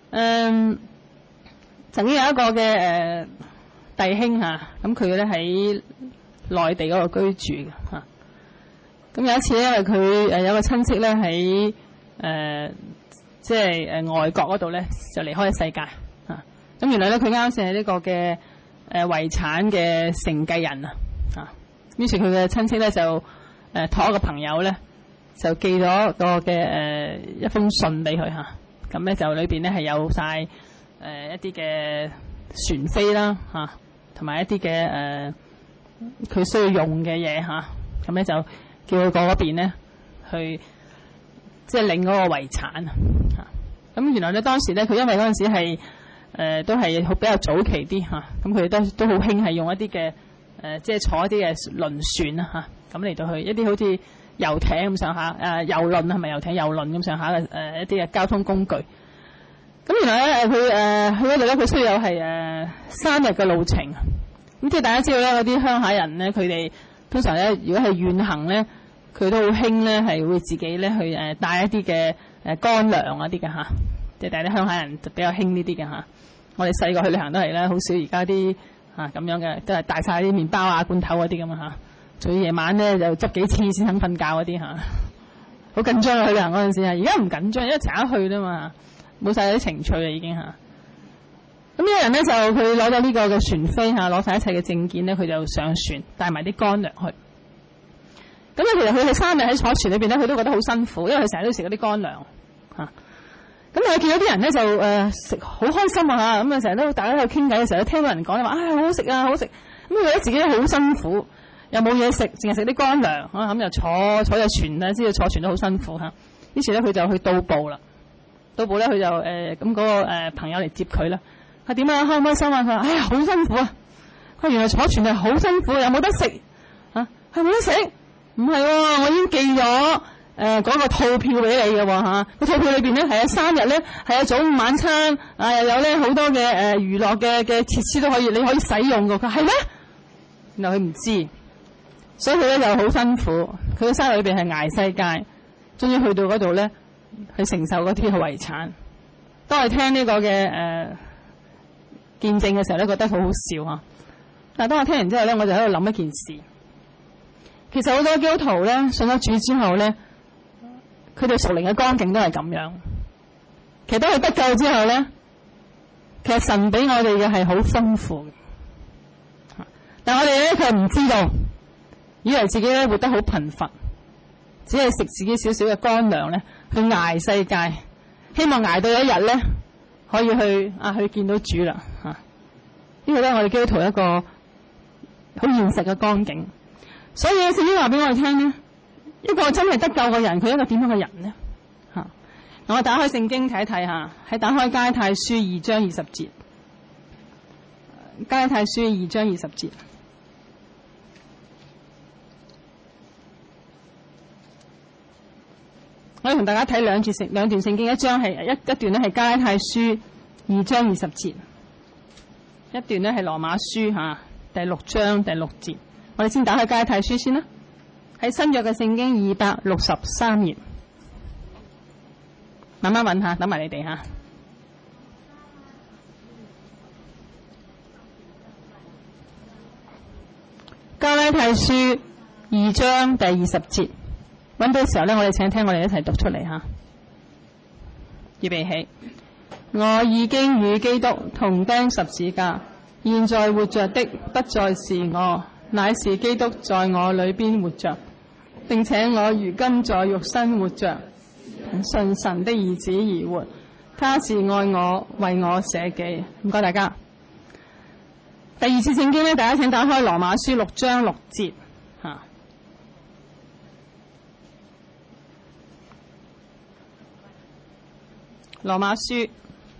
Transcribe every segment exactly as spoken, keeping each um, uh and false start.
嗯，曾經有一個嘅誒、呃、弟兄嚇，咁佢咧喺內地嗰度居住嘅嚇。咁、啊、有一次咧，因為佢誒有個親戚咧喺誒即係誒外國嗰度咧就離開咗世界嚇。咁、啊、原來咧佢啱先係呢個嘅誒遺產嘅承繼人啊嚇。於是佢嘅親戚咧就誒託、呃、一個朋友咧就寄咗個嘅誒、呃、一封信俾佢嚇。咁、啊、咧就裏邊咧係有晒誒、呃、一啲嘅船飛啦嚇，同、啊、埋一啲嘅誒佢需要用嘅嘢嚇。咁、啊、咧就叫佢過嗰邊咧去即係領嗰個遺產啊。咁原來咧當時咧佢因為嗰陣時係誒、呃、都係好比較早期啲嚇，咁佢哋都都好興係用一啲嘅誒即係坐一啲嘅輪船啊嚇，咁嚟到去一啲好似遊艇咁上下誒遊輪係咪遊艇遊輪咁上下嘅誒一啲嘅交通工具。咁原來咧誒佢誒去嗰度咧佢需要有係誒三日嘅路程。咁即係大家知道咧嗰啲鄉下人咧佢哋通常咧如果係遠行咧佢都好興咧係會自己咧去誒帶一啲嘅誒乾糧嗰啲嘅嚇，即係大家啲鄉下人就比較興呢啲嘅嚇。我哋細個去旅行都係咧，好少而家啲嚇咁樣嘅，都係帶晒啲麵包啊罐頭嗰啲咁啊嚇。仲要夜晚咧就執幾次先肯瞓覺嗰啲嚇，好緊張啊去旅行嗰陣時啊！而家唔緊張，因為成日去啫嘛，冇晒啲情趣啦已經嚇。咁呢個人咧就佢攞到呢個嘅船飛嚇，攞晒一切嘅證件咧，佢就上船帶埋啲乾糧去。咁咧其實佢喺三日喺坐船裏邊咧，佢都覺得好辛苦，因為佢成日都食嗰啲乾糧嚇。咁啊見到啲人咧就誒食好開心啊嚇，咁啊成日都大家喺度傾偈嘅時候，聽到人講話啊好好食啊好食，咁佢覺得自己好辛苦。又冇嘢食，淨係食啲乾糧啊！咁又坐坐隻船咧，知道坐船都好辛苦嚇。於是咧，佢就去到埗啦。到埗咧，佢就誒咁嗰個誒朋友嚟接佢啦。佢點啊？開唔開心啊？佢話：哎呀，好辛苦啊！佢原來坐船係好辛苦，又冇得食嚇，係冇得食？唔係喎，我已經寄咗誒嗰個套票俾你嘅喎嚇。個套票裏邊咧係有三日咧，係有早午晚餐啊，又有咧好多嘅誒娛樂嘅嘅設施都可以，你可以使用嘅。佢係咩？原來佢唔知。所以佢咧就好辛苦，佢喺山裏邊係捱世界，終於去到嗰度咧，去承受嗰啲嘅遺產。當我聽呢個嘅誒、呃、見證嘅時候咧，覺得好好笑嚇。但係當我聽完之後咧，我就喺度諗一件事。其實好多基督徒咧信咗主之後咧，佢哋屬靈嘅光景都係咁樣。其實當佢得救之後咧，其實神俾我哋嘅係好豐富嘅，但係我哋咧佢唔知道。以為自己咧活得好貧乏，只係食自己少少嘅乾糧咧，去捱世界，希望捱到一日咧可以去啊去見到主啦嚇。呢個咧我哋基督徒一個好現實嘅光景。所以聖經話俾我哋聽咧，一個真係得救嘅人，佢係一個點樣嘅人咧嚇？我哋打開聖經睇一睇嚇，喺打開加拉太書二章二十節，加拉太書二章二十節。我要同大家睇兩段聖兩段聖經，一章係一一段咧係加拉太書二章二十節，一段咧係羅馬書嚇第六章第六節。我哋先打開加拉太書先啦，喺新約嘅聖經二百六十三頁，慢慢揾下，等埋你哋嚇。加拉太書二章第二十節。揾到時候咧，我哋請聽我哋一齊讀出嚟嚇。預備起，我已經與基督同釘十字架，現在活着的不再是我，乃是基督在我裏邊活着。並且我如今在肉身活着，信神的兒子而活。他是愛我，為我捨己。唔該大家。第二次聖經咧，大家請打開羅馬書六章六節嚇。羅馬書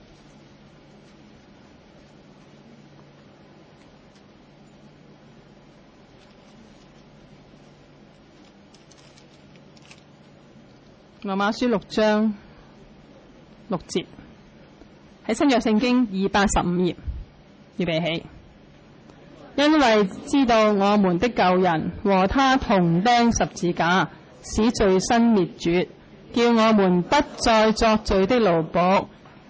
羅馬書六章六節，喺新約聖經二百十五頁，預備起。因為知道我們的舊人和他同釘十字架，使罪身滅絕，叫我們不再作罪的奴僕，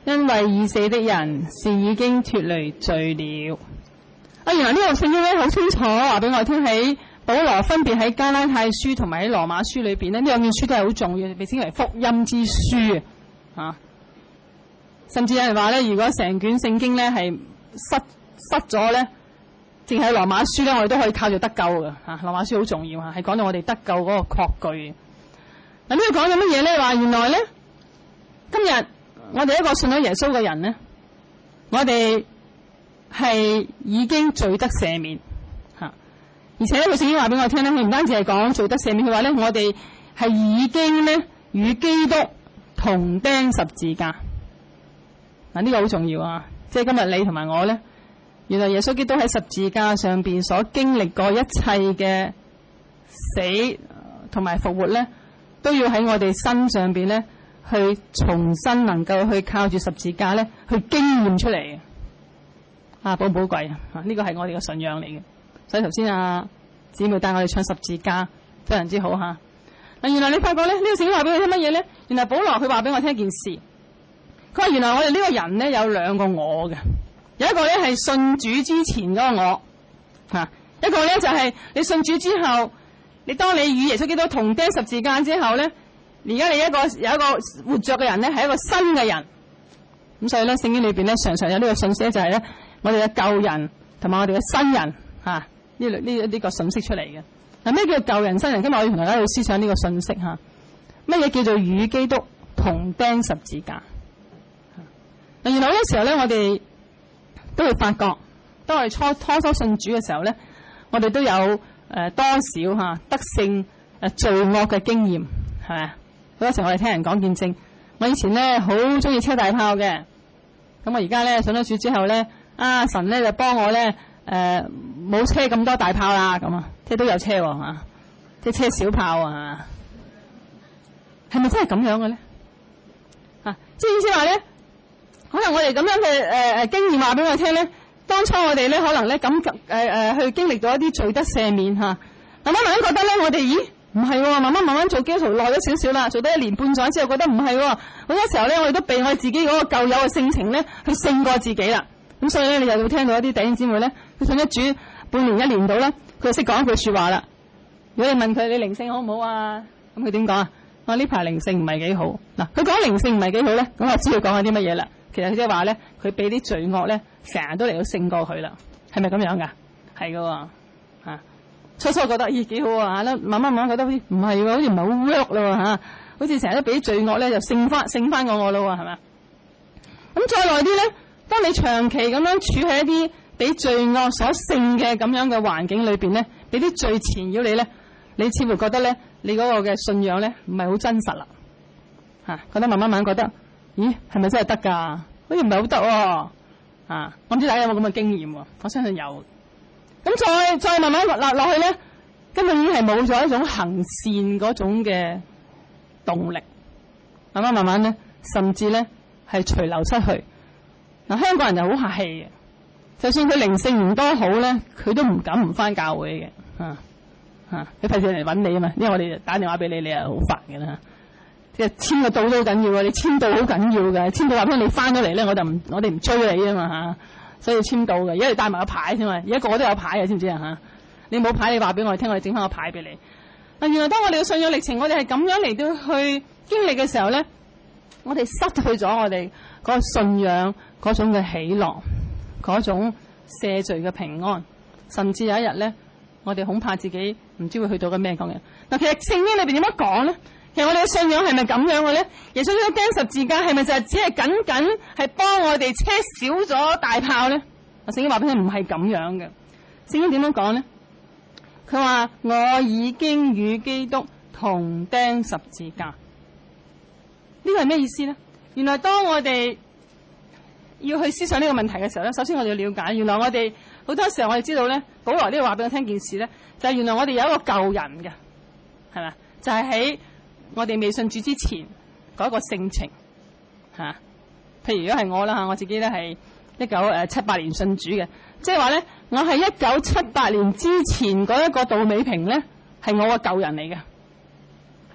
因為已死的人是已經脫離罪了。啊，原來呢個聖經咧好清楚話俾我聽，喺保羅分別喺加拉太書同埋喺羅馬書裏邊咧，呢兩卷書都係好重要，被稱為福音之書啊。甚至有人話咧，如果成卷聖經咧係失失咗咧，淨係羅馬書咧，我哋都可以靠住得救嘅嚇。羅馬書好重要嚇，係講到我哋得救嗰個確據。嗱，呢度講緊乜嘢咧？話原來咧，今日我哋一個信咗耶穌嘅人咧，我哋係已經罪得赦免嚇。而且呢個聖經話俾我聽咧，佢唔單止係講罪得赦免，佢話咧我哋係已經咧與基督同釘十字架。嗱，呢個好重要啊！即係今日你同埋我咧，原來耶穌基督喺十字架上邊所經歷過一切嘅死同埋復活咧，都要喺我哋身上邊咧去重新能夠去靠住十字架咧去經驗出嚟嘅。啊，寶唔寶貴啊？啊，呢個係我哋嘅信仰嚟嘅。所以頭先啊姊妹帶我哋唱十字架，非常之好嚇。嗱，原來你發覺咧，呢個聖經話俾你聽乜嘢咧？原來保羅佢話俾我聽一件事。佢話原來我哋呢個人咧有兩個我嘅，有一個咧係信主之前嗰個我，嚇，一個咧就係你信主之後，你當你與耶穌基督同釘十字架之後咧，而家你一個有一個活着嘅人咧係一個新嘅人。咁所以咧聖經裏邊咧常常有呢個信息，就係咧我哋嘅舊人同埋我哋嘅新人嚇呢呢呢個信息出嚟嘅。嗱，咩叫舊人新人？今日我要同大家去思想呢個信息嚇。乜嘢叫做與基督同釘十字架？嗱，原來好多時候咧，我哋都會發覺，當我哋初初初信主嘅時候咧，我哋都有誒、呃、多少嚇、啊、得勝誒罪惡嘅經驗，係咪啊？好多時候我哋聽人講見證，我以前咧好中意車大炮嘅，咁我而家咧信咗主之後咧，啊神咧就幫我咧誒冇車咁多大炮啦，咁啊，即係都有車喎嚇、啊，即係車小炮啊，係咪真係咁樣嘅咧？啊，即係意思話咧？可能我哋咁樣嘅誒誒經驗話俾我聽咧，當初我哋咧可能咧咁誒誒去經歷到一啲罪得赦免嚇，慢慢慢慢覺得咧我哋咦唔係喎，慢慢慢慢做基督徒耐咗少少啦，做得一年半載之後覺得唔係喎，好多時候咧我哋都被我哋自己嗰個舊有嘅性情咧去勝過自己啦。咁所以咧你又會聽到一啲弟兄姊妹咧，佢信咗主半年一年到咧，佢就識講一句説話啦。如果你問佢你靈性好唔好啊，咁佢點講啊？我呢排靈性唔係幾好。嗱，佢講靈性唔係幾好咧，咁我知佢講緊啲乜嘢啦。其實佢即係話咧，佢俾啲罪惡咧，成日都嚟到勝過佢啦，係咪咁樣噶？係噶喎，嚇！初初覺得咦幾好啊，啦慢慢慢慢覺得好似唔係喎，好似唔係好 work 咯喎嚇，好似成日都俾啲罪惡咧就勝翻勝翻過我咯喎，係咪？咁再耐啲咧，當你長期咁樣處喺一啲俾罪惡所勝嘅咁樣嘅環境裏邊咧，俾啲罪纏繞你咧，你似乎覺得咧，你嗰個嘅信仰咧唔係好真實啦，嚇！覺得慢慢慢覺得。咦，係咪真係得㗎？好似唔係好得喎，啊！我唔知大家有冇咁嘅經驗喎，我相信有。咁再再慢慢落落去咧，根本已經係冇咗一種行善嗰種嘅動力。慢慢慢慢咧，甚至咧係隨流失去。嗱、啊，香港人就好客氣嘅，就算佢靈性唔多好咧，佢都唔敢唔返教會嘅，啊啊！佢費事嚟揾你啊嘛，因為我哋打電話俾你，你係好煩嘅啦。即係簽個到都好緊要啊！你簽到好緊要嘅，簽到話俾你翻咗嚟咧，我就唔我哋唔追你啊嘛嚇，所以要簽到嘅。而家你帶埋個牌先嘛，而家個個都有牌嘅，知唔知啊嚇？你冇牌，你話俾我哋聽，我哋整翻個牌俾你。嗱，原來當我哋嘅信仰歷程，我哋係咁樣嚟到去經歷嘅時候咧，我哋失去咗我哋嗰個信仰嗰種嘅喜樂，嗰種赦罪嘅平安，甚至有一日咧，我哋恐怕自己唔知會去到個咩咁樣。嗱，其實聖經裏邊點樣講咧？其實我哋嘅信仰係咪咁樣嘅咧？耶穌基督釘十字架係咪就係只係僅僅係幫我哋車少咗大炮咧？聖經話俾你唔係咁樣嘅。聖經點樣講咧？佢話我已經與基督同釘十字架。呢個係咩意思咧？原來當我哋要去思想呢個問題嘅時候咧，首先我哋要了解，原來我哋好多時候我哋知道咧，保羅呢個話俾我聽件事咧，就係、是、原來我哋有一個舊人嘅，係咪？就係、是、喺我哋未信主之前嗰一個性情嚇、啊，譬如如果係我啦嚇，我自己咧係一九誒七八年信主嘅，即係話咧，我係一九七八年之前嗰一個杜美平咧，係我個舊人嚟嘅，係咪啊？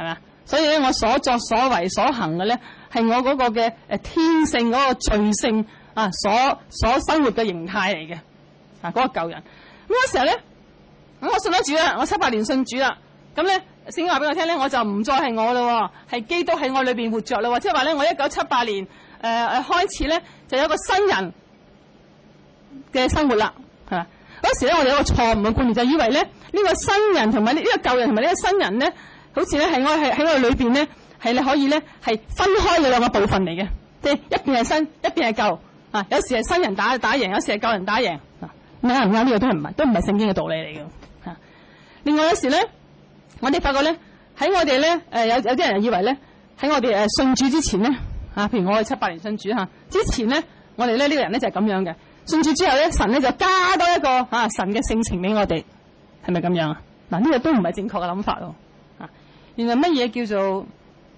所以咧我所作所為所行嘅咧係我嗰個嘅誒天性嗰個罪性啊所所生活嘅形態嚟嘅啊嗰個舊人。咁嗰時候咧，咁我信咗主啦，我七八年信主啦，咁咧聖經話俾我聽咧，我就唔再係我咯，係基督喺我裏邊活着啦，即係話咧我一九七八年誒誒、呃、開始咧就有一個新人嘅生活啦，係嘛？嗰時咧我哋有一個錯誤嘅觀念，就係以為咧呢、這個新人同埋呢呢個舊人同埋呢個新人咧，好似咧係我係喺我裏邊咧係你可以咧係分開嘅兩個部分嚟嘅，即係一邊係新，一邊係舊啊。有時係新人打打贏，有時係舊人打贏啊。啱唔啱？呢個都係唔係都唔係聖經嘅道理嚟嘅嚇。另外有時咧，我哋發覺咧喺我哋咧誒有有啲人以為咧喺我哋誒信主之前咧啊，譬如我係七八年信主嚇之前咧，我哋咧呢個人咧就係咁樣嘅。信主之後咧，神咧就加多一個啊神嘅性情俾我哋，係咪咁樣啊？嗱，呢個都唔係正確嘅諗法喎。啊，原來乜嘢叫做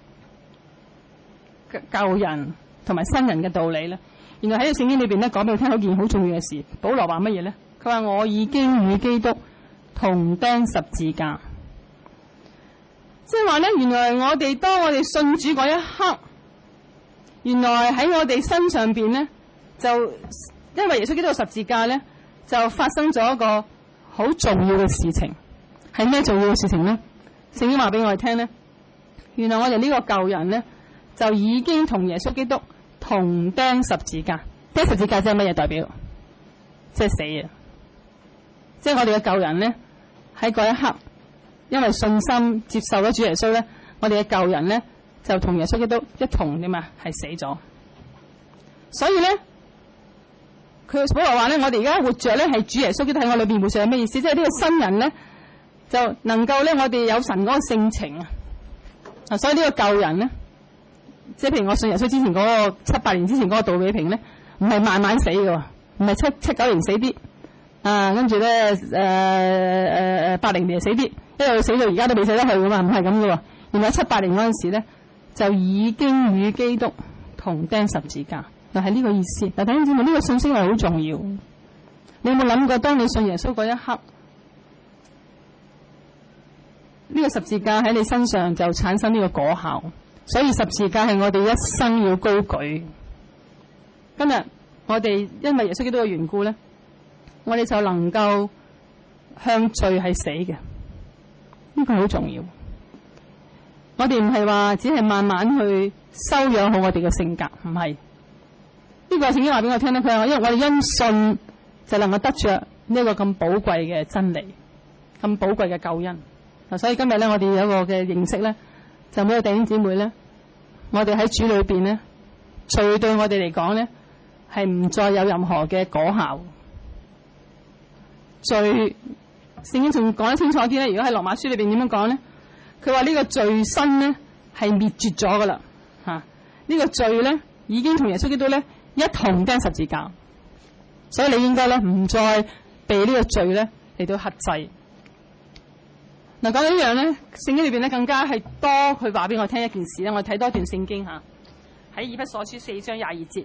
舊人同埋新人嘅道理咧？原來喺個聖經裏邊咧講俾你聽一件好重要嘅事。保羅話乜嘢咧？佢話我已經與基督同釘十字架，即係話咧，原來我哋當我哋信主嗰一刻，原來喺我哋身上邊咧就。因為耶穌基督十字架咧，就發生咗一個好重要嘅事情，係咩重要嘅事情咧？聖經話俾我哋聽咧，原來我哋呢個舊人咧，就已經同耶穌基督同釘十字架。釘十字架即係乜嘢代表？即係死啊！即係我哋嘅舊人咧，喺嗰一刻，因為信心接受咗主耶穌咧，我哋嘅舊人咧就同耶穌基督一同點啊？係死咗。所以咧。佢保羅話咧，我哋而家活着咧係主耶穌基督喺我裏邊活着係咩意思？即係呢個新人咧就能夠咧，我哋有神嗰個性情啊！啊，所以呢個舊人咧，即係譬如我信耶穌之前嗰個七八年之前嗰個杜比平咧，唔係慢慢死嘅，唔係七七九年死啲啊，跟住咧誒誒誒八零年死啲，一路死到而家都未死得去嘅嘛，唔係咁嘅喎。原來七八年嗰陣時咧就已經與基督同釘十字架。就係呢個意思。嗱，弟兄姊妹，呢個信息係好重要。你有冇諗過，當你信耶穌嗰一刻，呢個十字架喺你身上就產生呢個果效？所以十字架係我哋一生要高舉。今日我哋因為耶穌基督嘅緣故咧，我哋就能夠向罪係死嘅。呢個好重要。我哋唔係話只係慢慢去修養好我哋嘅性格，唔係。呢個聖經話俾我聽咧，佢話因為我哋因信就能夠得着呢個咁寶貴嘅真理，咁寶貴嘅救恩。嗱，所以今日咧，我哋有一個嘅認識咧，就每個弟兄姊妹咧，我哋喺主裏邊咧，罪對我哋嚟講咧，係唔再有任何嘅果效。罪，聖經仲講得清楚啲咧。如果喺羅馬書裏邊點樣講咧？佢話呢個罪身咧係滅絕咗噶啦，吓、啊、呢、這個罪咧已經同耶穌基督咧。一同釘十字架，所以你應該咧唔再被呢個罪咧嚟到克制。嗱，講到呢樣咧，聖經裏邊咧更加係多佢話俾我聽一件事咧。我睇多段聖經吓，喺以弗所書四章廿二節，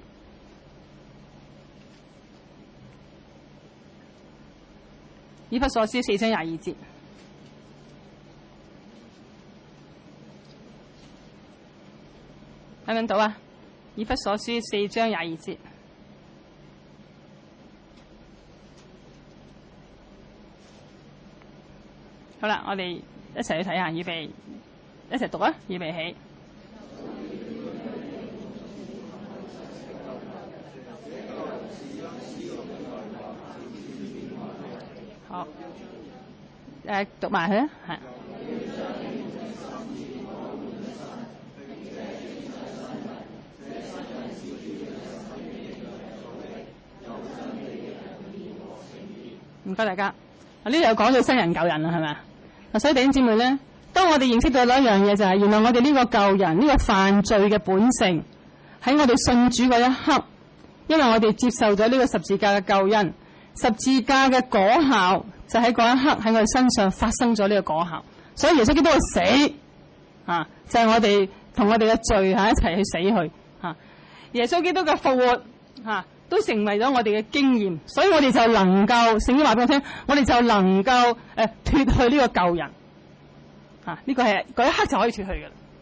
以弗所書四章廿二節，睇唔睇到啊？以弗所書四章廿二節，好啦，我哋一齊去睇下，預備一齊讀啊！預備起，好，誒，讀埋佢啊，係。唔該大家，啊呢度有講到新人舊人啦，係咪啊？所以弟兄姊妹咧，當我哋認識到另一樣嘢就係、是，原來我哋呢個舊人呢、這個犯罪嘅本性喺我哋信主嗰一刻，因為我哋接受咗呢個十字架嘅救恩，十字架嘅果效就喺嗰一刻喺我哋身上發生咗呢個果效。所以耶穌基督嘅死啊，就係、是、我哋同我哋嘅罪喺一齊去死去啊。耶穌基督嘅復活啊，都成為咗我哋嘅經驗，所以我哋就能夠，聖經話俾我聽，我哋就能夠誒脫去呢個舊人啊！呢、這個係嗰一刻就可以脫去嘅啦。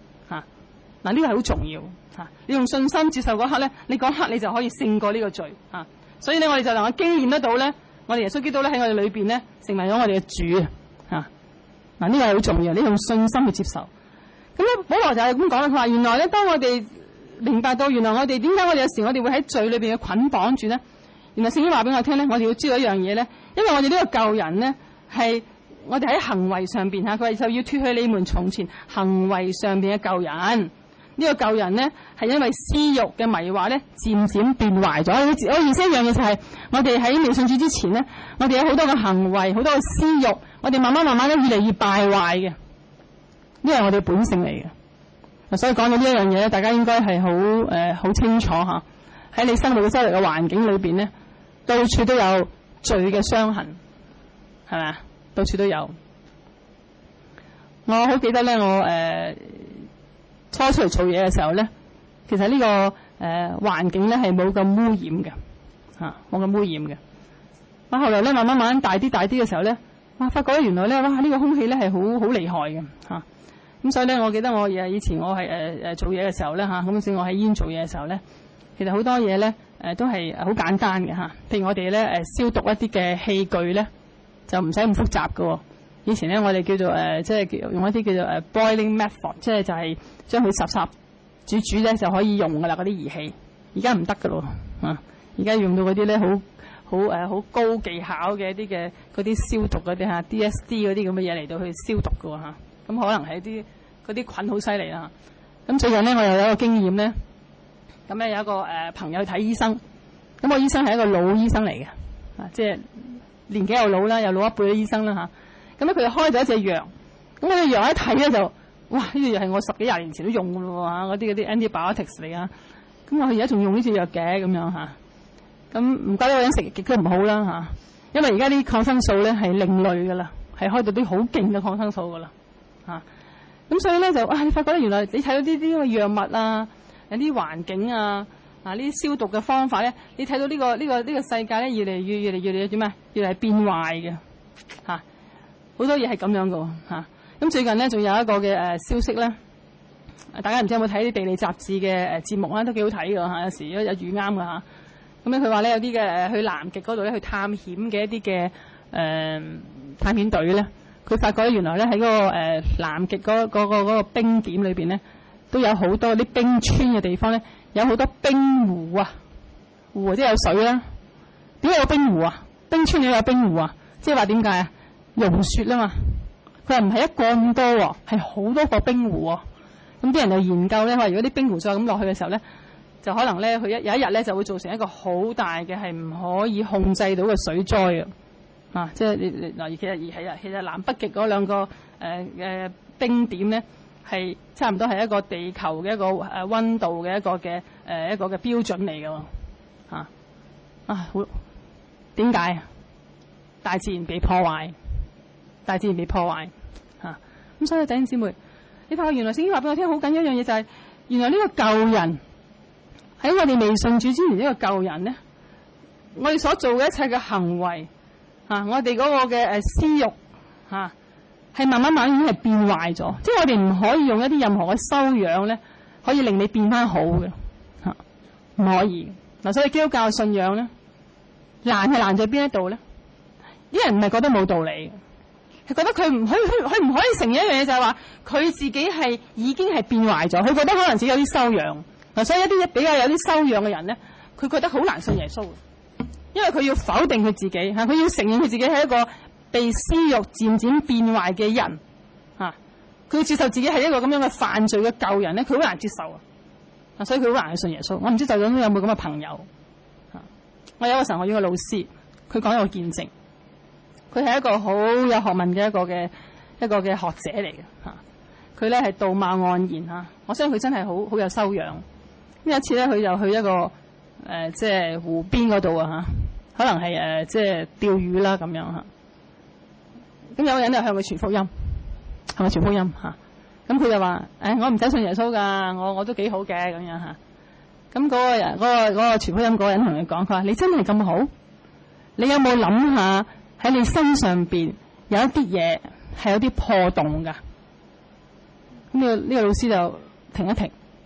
嗱，呢個係好重要嚇。你用信心接受嗰刻咧，你嗰刻你就可以勝過呢個罪嚇。所以咧，我哋就能夠經驗得到咧，我哋耶穌基督咧喺我哋裏邊咧，成為咗我哋嘅主啊！嗱，呢個係好重要，你用信心去接受。咁咧，保羅就係咁講啦，佢話原來咧，當我哋明白到原來我哋點解我哋有時我哋會喺罪裏邊嘅捆綁住咧，原來聖經話俾我聽咧，我哋要知道一樣嘢咧，因為我哋呢個舊人咧係我哋喺行為上邊嚇，佢話就要脫去你們從前行為上邊嘅舊人。呢、這個舊人咧係因為私慾嘅迷惑咧，漸漸變壞咗。我意思一樣嘢就係、是，我哋喺未信主之前咧，我哋有好多嘅行為，好多嘅私慾，我哋慢慢慢慢咧越嚟越敗壞嘅。呢個係我哋本性嚟嘅。所以講到呢一樣嘢咧，大家應該係好誒好清楚嚇。喺你生活嘅周圍嘅環境裏邊咧，到處都有罪嘅傷痕，係咪啊？到處都有。我好記得咧，我誒。呃初出嚟做嘢嘅時候咧，其實呢、這個誒、呃、環境咧係冇咁污染嘅，嚇冇咁污染嘅。哇！後來咧慢慢慢慢大啲大啲嘅時候咧，哇！發覺原來咧哇呢、這個空氣咧係好好厲害嘅嚇。咁、啊、所以咧，我記得我誒以前我係誒誒做嘢嘅時候咧嚇，咁先我喺醫院做嘢嘅時候咧，其實好多嘢咧誒都係好簡單嘅嚇。譬如我哋咧誒消毒一啲嘅器具咧，就唔使咁複雜嘅喎。以前咧，我哋叫做誒、呃，即係用一啲叫做誒、呃、boiling method，即係就係將佢烚烚煮煮咧就可以用噶啦嗰啲儀器。而家唔得噶咯，啊！而家用到嗰啲咧好好誒好高技巧嘅一啲嘅嗰啲消毒嗰啲嚇 D S D 嗰啲咁嘅嘢嚟到去消毒噶喎嚇。咁、啊、可能係啲嗰啲菌好犀利啦。咁最近咧，我又有一個經驗咧，咁咧有一個誒、呃、朋友去睇醫生，咁個醫生係一個老醫生嚟嘅，啊，即係年紀又老啦，又老一輩嘅醫生啦嚇。咁咧佢就開咗一隻藥，咁嗰隻藥一睇咧就，哇！呢隻藥係我十幾廿年前都用㗎咯喎，嗰啲嗰啲 antibiotics 嚟啊。咁我而家仲用呢隻藥嘅咁樣嚇，咁唔怪得個人食極都唔好啦嚇，因為而家啲抗生素咧係另類㗎啦，係開到啲好勁嘅抗生素㗎啦嚇。咁所以咧就啊，你發覺咧原來你睇到呢啲咁嘅藥物啊，有啲環境啊，啊呢啲消毒嘅方法咧，你睇到呢個呢個呢個世界咧越嚟越越嚟越嚟點啊，越嚟變壞嘅嚇。好多嘢係咁樣嘅喎嚇，咁最近咧仲有一個嘅誒消息咧，大家唔知有冇睇啲地理雜誌嘅誒節目啦，都幾好睇嘅嚇，有時有有遇啱嘅嚇。咁咧佢話咧有啲嘅誒去南極嗰度咧去探險嘅一啲嘅誒探險隊咧，佢發覺咧原來咧喺嗰個誒南極嗰嗰個嗰個冰點裏邊咧，都有好多啲冰川嘅地方咧，有好多冰湖啊，湖即係有水啦。點解有冰湖啊？冰川點解有冰湖啊？即係話點解啊？融雪啦嘛，佢又唔係一個咁多喎，係好多個冰湖喎。咁啲人就研究咧，話如果啲冰湖再咁落去嘅時候咧，就可能咧佢一有一日咧就會造成一個好大嘅係唔可以控制到嘅水災啊！啊，即係你你嗱，其實而係啊，其實南北極嗰兩個誒誒、呃、冰點咧係差唔多係一個地球嘅一個誒溫度嘅一個嘅誒、呃、一個嘅標準嚟嘅喎。啊啊，好點解啊？大自然被破壞。大自然被破壞嚇，咁、啊、所以弟兄姊妹，你發覺原來聖經話俾我聽好緊要一樣嘢就係、是，原來呢個舊人喺我哋未信主之前呢個舊人咧，我哋所做嘅一切嘅行為嚇、啊，我哋嗰個嘅誒私慾嚇，係、啊、慢慢慢已經係變壞咗，即係我哋唔可以用一啲任何嘅修養咧，可以令你變翻好嘅嚇，唔、啊、可以嗱、啊。所以基督教嘅信仰咧，難係難在邊一度咧？啲人唔係覺得冇道理。佢覺得佢唔可以，佢佢唔可以承認一樣嘢，就係話佢自己係已經係變壞咗。佢覺得可能自己有啲修養嗱，所以一啲比較有啲修養嘅人咧，佢覺得好難信耶穌，因為佢要否定佢自己嚇，佢要承認佢自己係一個被私慾漸漸變壞嘅人嚇，佢要接受自己係一個咁樣嘅犯罪嘅舊人咧，佢好難接受啊，所以佢好難去信耶穌。我唔知就咁有冇咁嘅朋友嚇。我有個神學院嘅老師，佢講一個見證。佢係一個好有學問嘅一個嘅一個嘅學者嚟嘅嚇，佢咧係道貌岸然嚇，我相信佢真係好好有修養。咁有一次咧，佢就去一個誒、呃、即係湖邊嗰度啊嚇，可能係誒、呃、即係釣魚啦咁樣嚇。咁有個人就向佢傳福音，向佢傳福音嚇。咁佢就話：誒、哎，我唔使信耶穌㗎，我我都幾好嘅咁樣嚇。咁嗰個人嗰、嗰個嗰、嗰個傳福音嗰個人同佢講：佢話你真係咁好？你有冇諗下？喺你身上邊有一啲嘢係有啲破洞㗎，咁呢個呢個老師就停一停，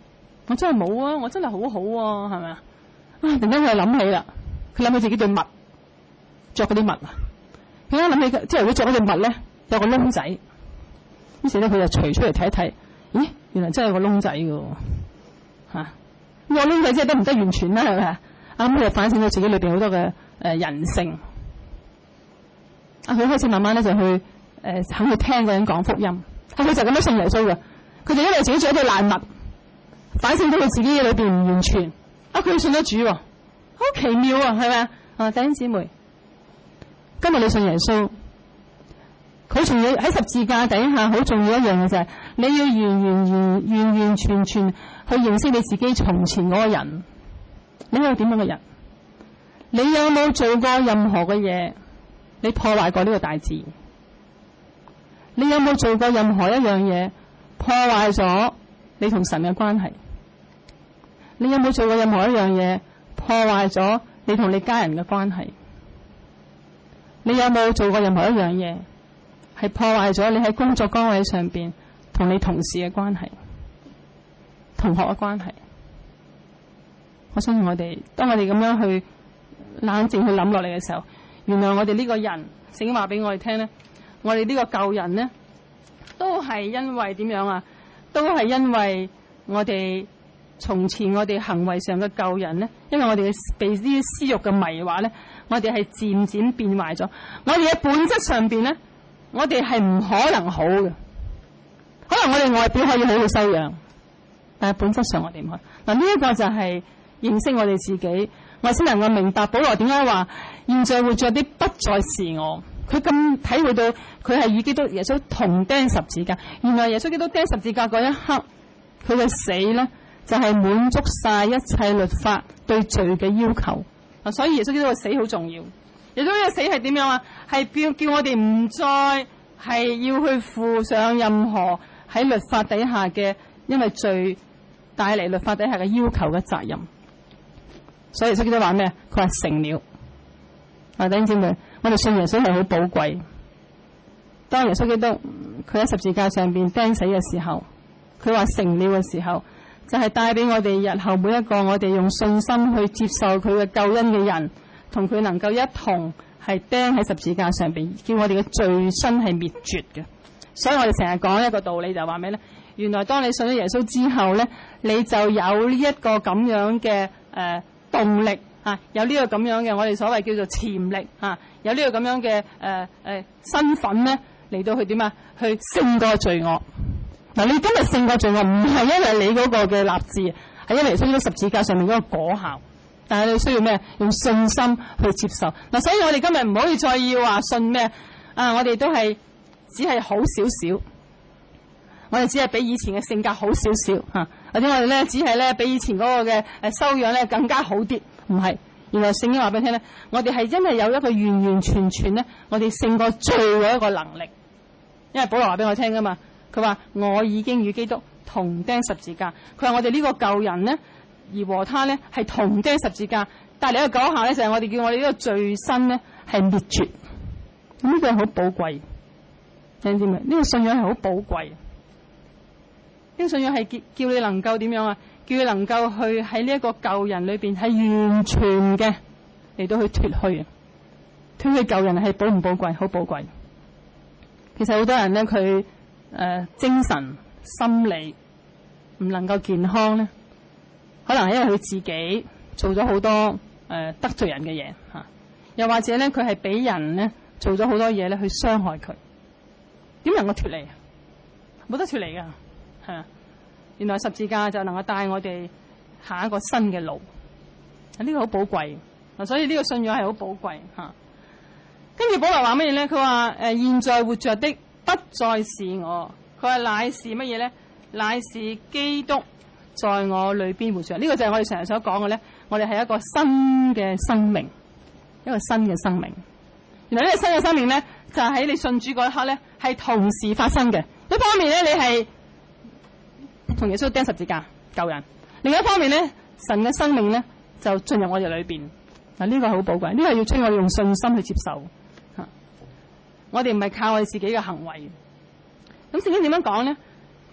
我真係冇啊，我真係好好喎，係咪啊？啊，突然間佢又諗起啦，佢諗起自己對襪着嗰啲襪啊，佢一諗起即係佢着嗰對襪咧有個窿仔，於是咧佢就除出嚟睇一睇，咦，原來真係有個窿仔㗎吓，咁、啊這個窿仔即係得唔得完全啦，係咪啊？咁佢就反省到自己裏邊好多嘅誒、呃、人性，啊，佢開始慢慢咧就去誒、呃、肯去聽嗰人講福音，啊，佢就咁樣信耶穌嘅，佢就因為自己着一對爛襪，反省到佢自己裏邊唔完全，啊，佢信得主喎，好奇妙啊，係咪啊？啊，弟兄姊妹，今日你信耶穌，好重要，喺十字架底下好重要一樣嘅就係、是、你要完完完完完全全去認識你自己從前嗰個人。你係點樣嘅人？你有冇做過任何嘅嘢？你破壞過呢個大自然？你有冇做過任何一樣嘢破壞咗你同神嘅關係？你有冇做過任何一樣嘢破壞咗你同你家人嘅關係？你有冇做過任何一樣嘢係破壞咗你喺工作崗位上邊同你同事嘅關係、同學嘅關係？我相信我哋，當我哋咁樣去冷靜去諗落嚟嘅時候，原來我哋呢個人，聖經話俾我哋聽咧，我哋呢個舊人咧，都係因為點樣啊？都係因為我哋從前我哋行為上嘅舊人咧，因為我哋被呢啲私欲嘅迷惑咧，我哋係漸漸變壞咗。我哋嘅本質上邊咧，我哋係唔可能好嘅。可能我哋外表可以好好修養，但係本質上我哋唔可以。嗱，呢一個就係、是。認識我哋自己，我先能夠明白保羅點解話現在活着啲不再是我。佢咁體會到佢係與基督耶穌同釘十字架。原來耶穌基督釘十字架嗰一刻，佢嘅死咧就係、是、滿足晒一切律法對罪嘅要求。啊，所以耶穌基督嘅死好重要。耶穌嘅死係點樣啊？係叫叫我哋唔再係要去負上任何喺律法底下嘅，因為罪帶嚟律法底下嘅要求嘅責任。所以耶穌基督話咩？佢話成了。啊，弟兄姊妹，我哋信耶穌係好寶貴。當耶穌基督佢喺十字架上邊釘死嘅時候，佢話成了嘅時候，就係帶俾我哋日後每一個我哋用信心去接受佢嘅救恩嘅人，同佢能夠一同係釘喺十字架上邊，叫我哋嘅罪身係滅絕嘅。所以我哋成日講一個道理就話咩咧？原來當你信咗耶穌之後咧，你就有呢一個咁樣嘅誒。呃動力啊，有呢個咁樣嘅我哋所謂叫做潛力啊，有呢個咁樣嘅誒誒身份咧嚟到去點啊？去勝過罪惡。嗱、啊，你今日勝過罪惡唔係因為你嗰個嘅立志，係因為需要十字架上面嗰個果效。但係你需要咩？用信心去接受。嗱、啊，所以我哋今日唔可以再要話信咩啊？我哋都係只係好少少，我哋只係比以前嘅性格好少少嚇。或者我哋咧，只係咧比以前嗰個嘅誒修養咧更加好啲，唔係。原來聖經話俾你聽咧，我哋係真係有一個完完全全咧，我哋勝過罪嘅一個能力。因為保羅話俾我聽噶嘛，佢話我已經與基督同釘十字架。佢話我哋呢個舊人咧，而和他咧係同釘十字架，帶嚟一個果效咧就係我哋叫我哋呢個罪身咧係滅絕。咁呢個係好寶貴，聽知唔知？呢個信仰係好寶貴。呢個信仰係叫叫你能夠點樣啊？叫你能夠去喺呢一個舊人裏邊係完全嘅嚟到去脫去，脫去舊人係寶唔寶貴？好寶貴。其實好多人咧，佢誒、呃、精神心理唔能夠健康咧，可能係因為佢自己做咗好多誒、呃、得罪人嘅嘢吓，又或者咧佢係俾人咧做咗好多嘢咧去傷害佢。點能夠脫離啊？冇得脫離噶。係啊，原來十字架就能夠帶我哋下一個新嘅路，呢、這個好寶貴嗱，所以呢個信仰係好寶貴吓。跟住保羅話乜嘢咧？佢話誒，現在活着的不再是我，佢話乃是乜嘢咧？乃是基督在我裏邊活着。呢、這個就係我哋成日所講嘅咧，我哋係一個新嘅生命，一個新嘅生命。原來呢個新嘅生命咧，就係、是、喺你信主嗰一刻咧，係同時發生嘅。一方面咧，你係同耶穌釘十字架救人；另一方面咧，神嘅生命咧就進入我哋裏邊。嗱，呢個好寶貴，呢、這個要催我哋用信心去接受。吓，我哋唔係靠我哋自己嘅行為。咁聖經點樣講咧？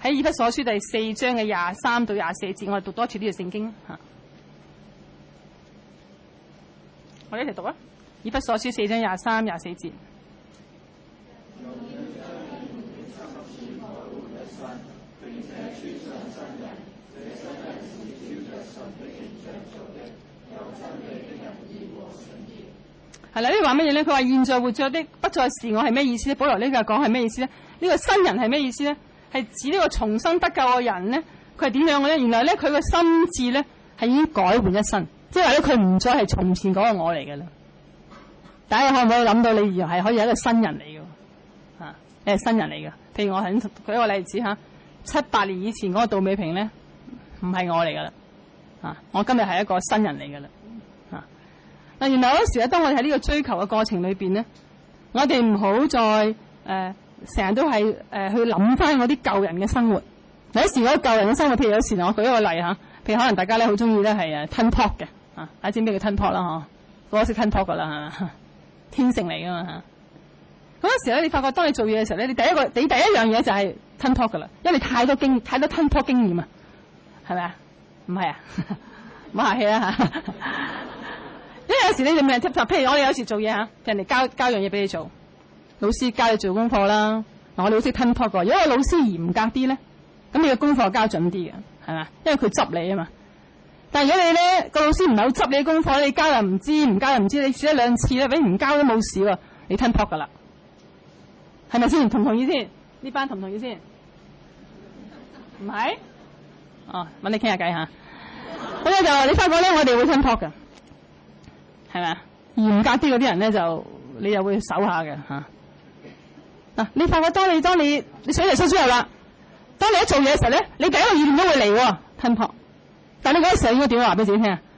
喺以弗所書第四章嘅廿三到廿四節，我哋讀多次呢條聖經嚇。我哋一齊讀啊！以弗所書四章廿三、廿四節。係啦，呢個話乜嘢咧？佢話現在活着的不再是我，係咩意思咧？保羅呢個講係咩意思咧？呢個新人係咩意思咧？係指呢個重生得救嘅人咧，佢係點樣嘅咧？原來咧佢個心智咧係已經改換一新，即係話咧佢唔再係從前嗰個我嚟嘅啦。大家可唔可以諗到你而係可以係一個新人嚟嘅？嚇，你係新人嚟嘅。譬如我係舉一個例子嚇，七八年以前嗰個杜美平咧，唔係我嚟噶啦。嚇，我今日係一個新人嚟嘅啦。嗱，原來嗰時咧，當我哋喺呢個追求嘅過程裏邊咧，我哋唔好再誒成日都係誒、呃、去諗翻嗰啲舊人嘅生活。有時嗰舊人嘅生活，譬如有時我舉一個例嚇，譬如可能大家咧好中意咧係誒吞泡嘅啊，大家知咩叫吞泡啦？嗬，個個識吞泡噶啦嚇，天性嚟噶嘛嚇。嗰陣時咧，你發覺當你做嘢嘅時候咧，你第一個你第一樣嘢就係吞泡噶啦，因為你太多經太多吞泡經驗啊，係咪啊？唔係啊，唔好客氣啦嚇。因為有時你哋咪係譬如我哋有時做嘢嚇，人哋交交樣嘢俾你做，老師教你做功課啦。嗱，我哋好識吞泡㗎。如果個老師嚴格啲咧，咁你嘅功課交準啲嘅，係嘛？因為佢執你啊嘛。但係如果你咧個老師唔係好執你嘅功課，你交又唔知，唔交又唔知，你試一兩次咧，俾唔交都冇事喎，你吞泡㗎啦，係咪先？同唔同意先？呢班同唔同意先？唔係？哦，揾你傾下偈嚇。咁咧就你發覺咧，我哋會吞泡㗎。係咪啊？嚴格啲嗰啲人咧，就你又會守下嘅嚇。嗱、啊，你發覺當你當你你水嚟出之後啦，當你一做嘢嘅時候咧，你第一個意念都會嚟喎，吞泡。但係你嗰時候應該點話俾自己聽啊？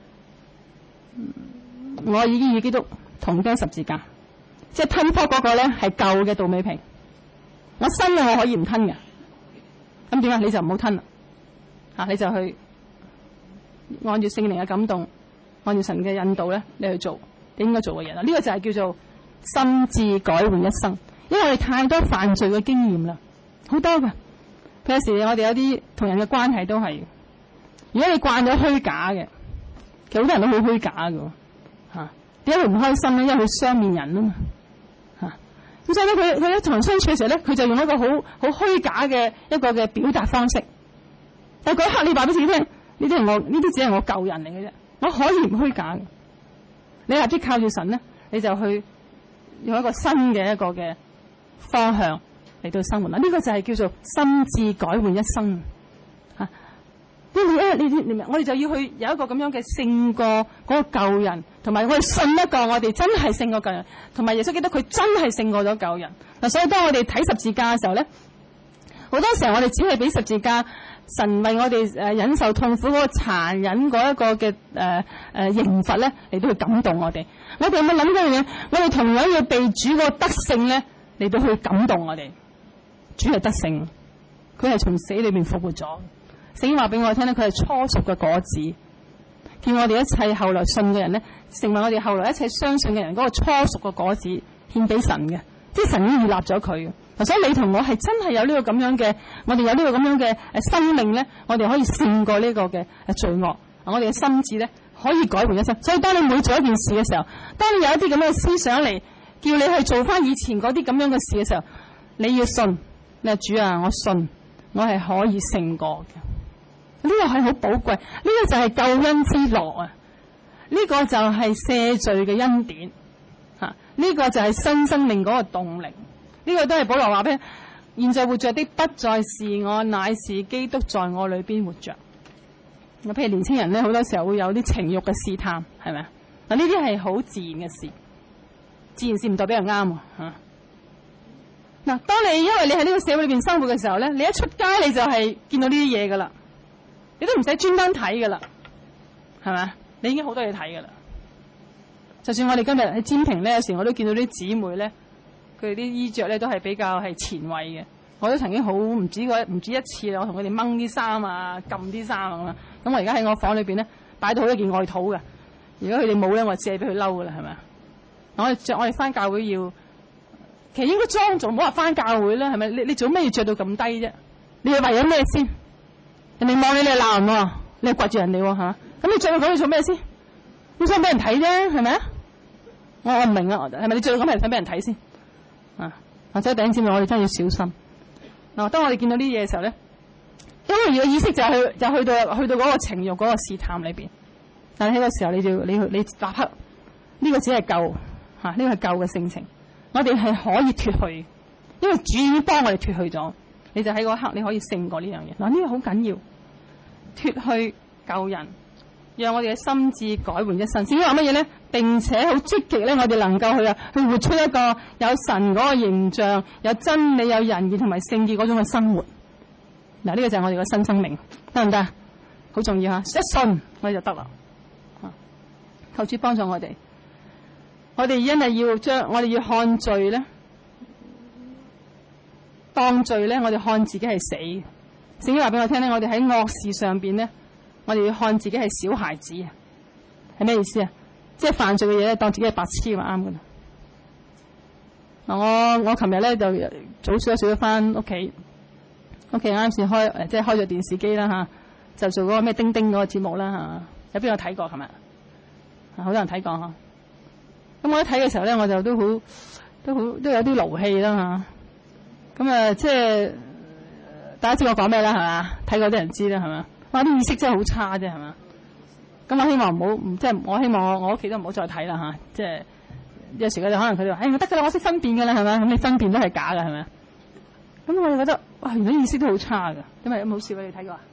我已經與基督同釘十字架，即係吞泡嗰個咧係舊嘅杜美平。我新嘅我可以唔吞嘅，咁點啊？你就唔好吞啦，嚇、啊、你就去按住聖靈嘅感動。按照神嘅引導咧，你去做你應該做嘅嘢啦。呢、這個就係叫做心智改換一生。因為我哋太多犯罪嘅經驗啦，好多㗎。有時我哋有啲同人嘅關係都係，如果你慣咗虛假嘅，其實好多人都好虛假㗎嚇。點解佢唔開心咧？因為佢雙面人啊嘛嚇。咁所以咧，佢佢一同人相處嘅時候咧，佢就用一個好好虛假嘅一個嘅表達方式。但係嗰一刻你話俾自己聽，呢啲係我呢啲只係我舊人嚟嘅啫。我可以唔虛假嘅，你立即靠住神咧，你就去用一個新嘅一個嘅方向嚟到生活啦。呢、這個就係叫做心智改換一生嚇。因為咧，你你我哋就要去有一個咁樣嘅勝過嗰個舊人，同埋我哋信一個我哋真係勝過舊人，同埋耶穌基督佢真係勝過咗舊人嗱。所以當我哋睇十字架嘅時候咧，好多時候我哋只係俾十字架。神為我哋誒忍受痛苦嗰個殘忍嗰一個嘅誒誒刑罰咧，嚟到去感動我哋。我哋有冇諗過樣嘢？我哋同樣要被主嗰個得勝咧嚟到去感動我哋。主係得勝，佢係從死裏邊復活咗。聖經話俾我哋聽咧，佢係初熟嘅果子，叫我哋一切後來信嘅人咧，成為我哋後來一切相信嘅人嗰個初熟嘅果子，獻俾神嘅，即係神已經預立咗佢。所以你同我係真係有呢個咁樣嘅，我哋有呢個咁樣嘅誒生命咧，我哋可以勝過呢個嘅誒罪惡，我哋嘅心智咧可以改換一生。所以當你每做一件事嘅時候，當你有一啲咁樣嘅思想嚟叫你去做翻以前嗰啲咁樣嘅事嘅時候，你要信，你話主啊，我信，我係可以勝過嘅。呢個係好寶貴，呢個就係救恩之樂啊！呢個就係赦罪嘅恩典嚇，呢個就係新生命嗰個動力。呢個都係保羅話俾，現在活着的不再是我，乃是基督在我裏邊活着。譬如年輕人咧，好多時候會有啲情慾嘅試探，係咪啊？嗱，呢啲係好自然嘅事，自然事唔代表人啱喎嚇。嗱，當你因為你喺呢個社會裏邊生活嘅時候咧，你一出街你就係見到呢啲嘢噶啦，你都唔使專登睇噶啦，係咪啊？你已經好多嘢睇噶啦。就算我哋今日喺尖坪咧，有時我都見到啲姊妹咧。佢哋啲衣着咧都係比較係前衛嘅，我都曾經好唔止個唔止一次啦，我同佢哋掹啲衫啊、撳啲衫啊咁。咁我而家喺我房裏邊咧擺到好多件外套嘅，如果佢哋冇咧，我借俾佢嬲噶啦，係咪啊？我哋著我哋翻教會要，其實應該裝做，唔好話翻教會啦，係咪？你你做咩要着到咁低啫？ 你係為咗咩先？人哋望你，你係鬧人喎，你係掘住人哋喎嚇。咁你着到咁去做咩先？你想俾人睇啫，係咪啊？我我唔明啊，係咪你着到咁係想俾人睇先？啊，或者弟兄姊妹，我哋真係要小心。嗱，當我哋見到呢啲嘢嘅時候咧，因為如果意識就係去就去到去到嗰個情慾嗰個試探裏邊，但係喺個時候你就要你去你立刻呢個只係舊嚇，呢個係舊嘅性情，我哋係可以脫去，因為主已經幫我哋脫去咗，你就喺嗰刻你可以勝過呢樣嘢。嗱，呢個好緊要，脫去舊人，讓我哋嘅心智改換一新。至於話乜嘢咧？並且好積極咧，我哋能夠去啊去活出一個有神嗰個形象、有真理、有仁義同埋聖潔嗰種嘅生活。嗱，呢個就係我哋嘅新生命，得唔得？好重要嚇，一信我哋就得啦。求主幫助我哋，我哋因為要將我哋要看罪咧，當罪咧，我哋看自己係死。聖經話俾我聽咧，我哋喺惡事上邊咧，我哋要看自己係小孩子啊，係咩意思啊？即係犯罪嘅嘢咧，當自己係白痴咁啱噶啦。嗱，我我琴日咧就早少少翻屋企，屋企啱先開誒，即係開咗電視機啦嚇，就做嗰個咩叮叮嗰個節目啦嚇。有邊個睇過琴日？好多人睇過嚇。咁我一睇嘅時候咧，我就都好都好都有啲勞氣啦嚇。咁啊，即係大家知我講咩啦係嘛？睇過啲人知啦係嘛？哇！啲意識真係好差啫係嘛？咁我希望唔好，即係我希望我我屋企都唔好再睇啦嚇。即係有時佢哋可能佢哋話：誒我得㗎啦，我識分辨㗎啦係咪？咁你分辨都係假㗎係咪？咁我就覺得哇，原來意識都好差㗎。因為有冇笑啊？你睇過啊？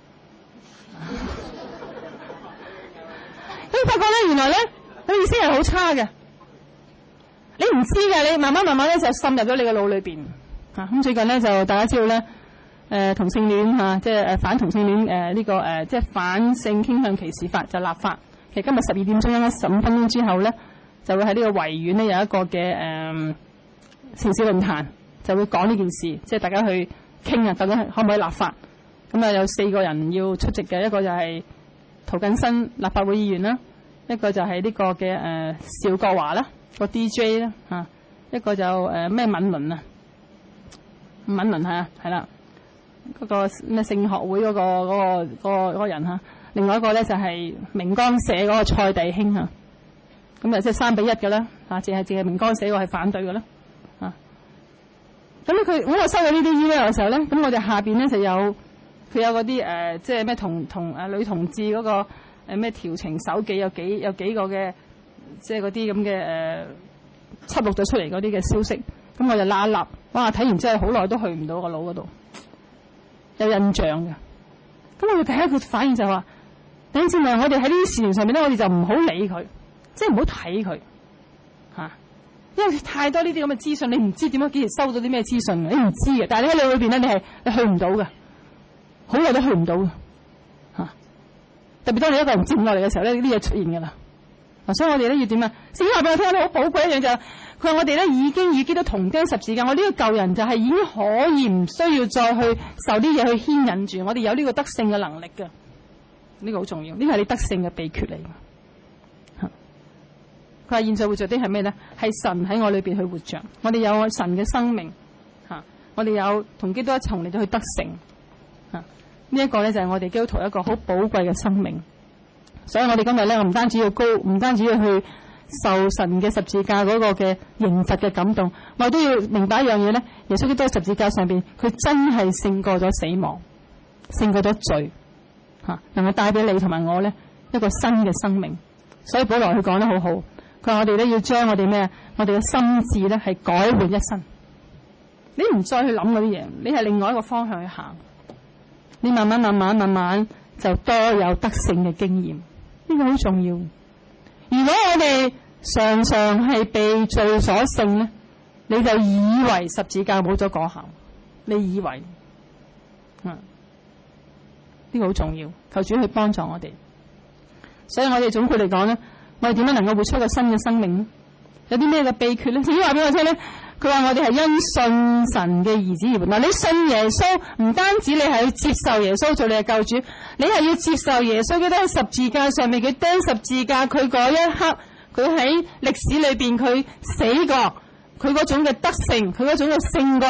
咁發覺咧，原來咧，佢意識係好差嘅。你唔知嘅，你慢慢慢慢咧就滲入咗你嘅腦裏邊。嚇、啊、咁最近咧就大家知道咧。誒、呃、同性戀嚇、啊，即係誒反同性戀誒呢、呃這個誒、呃，即係反性傾向歧視法就立法。其實今日十二點鐘啱十五分鐘之後咧，就會喺呢個維園咧有一個嘅誒、呃、城市論壇，就會講呢件事，即係大家去傾啊，究竟可唔可以立法？咁啊有四個人要出席嘅，一個就係涂謹申立法會議員啦，一個就係呢個嘅誒邵國華啦，個 D J 啦嚇，一個就誒咩敏倫啊，敏倫係啊，係啦。嗰、那個咩聖學會嗰、那個嗰、那個嗰、那個那個人嚇，另外一個咧就係明光社嗰個蔡弟兄嚇，咁啊即係三比一嘅啦嚇，淨係淨係明光社嗰個係反對嘅啦嚇。咁佢咁我收到呢啲 email 嘅時候咧，咁我哋下邊咧就有佢有嗰啲誒即係咩同同誒女同志嗰個誒咩調情手記有幾有幾個嘅即係嗰啲咁嘅誒輯錄咗出嚟嗰啲嘅消息，咁我就揦一揦，哇睇完之後好耐都去唔到個腦嗰度。有印象嘅，咁我哋第一個反應就話：弟兄姊妹，我哋喺呢啲事情上面咧，我哋就唔好理佢，即係唔好睇佢嚇，因為太多呢啲咁嘅資訊，你唔知點解幾時收到啲咩資訊，你唔知嘅。但係你喺你裏邊咧，你係你去唔到嘅，好耐都去唔到嘅嚇。特別當你一個人接唔落嚟嘅時候咧，呢啲嘢出現㗎啦。嗱，所以我哋咧要點啊？聖經話俾我聽咧，好寶貴一樣就係、是。佢話我哋咧已經與基督同釘十字架，我呢個舊人就係已經可以唔需要再去受啲嘢去牽引住，我哋有呢個得勝嘅能力嘅，呢、這個好重要，呢個係你得勝嘅秘訣嚟嘅。佢話現在活着啲係咩咧？係神喺我裏邊去活着，我哋有神嘅生命，嚇，我哋有同基督一齊嚟到去得勝，嚇，呢一個咧就係我哋基督徒一個好寶貴嘅生命。所以我哋今日咧，我唔單止要高，唔單止要去受神嘅十字架嗰個嘅刑罰嘅感動，我都要明白一樣嘢咧。耶穌基督喺十字架上邊，佢真係勝過咗死亡，勝過咗罪，嚇、啊，能夠帶俾你同埋我咧一個新嘅生命。所以保羅佢講得好好，佢話我哋咧要將我哋咩？我哋嘅心智咧係改換一新。你唔再去諗嗰啲嘢，你係另外一個方向去行，你慢慢慢慢慢慢就多有得勝嘅經驗，呢、這個好重要。如果我哋常常係被罪所勝咧，你就以為十字架冇咗果效，你以為，嗯，呢個好重要，求主去幫助我哋。所以我哋總括嚟講咧，我哋點樣能夠活出一個新嘅生命咧？有啲咩嘅秘訣咧？聖經話俾我聽咧，佢話我哋係因信神嘅兒子而活。嗱，你信耶穌唔單止你係要接受耶穌做你嘅救主，你係要接受耶穌基督喺十字架上面佢釘十字架，佢嗰一刻佢喺歷史裏邊佢死過，佢嗰種嘅德性，佢嗰種嘅勝過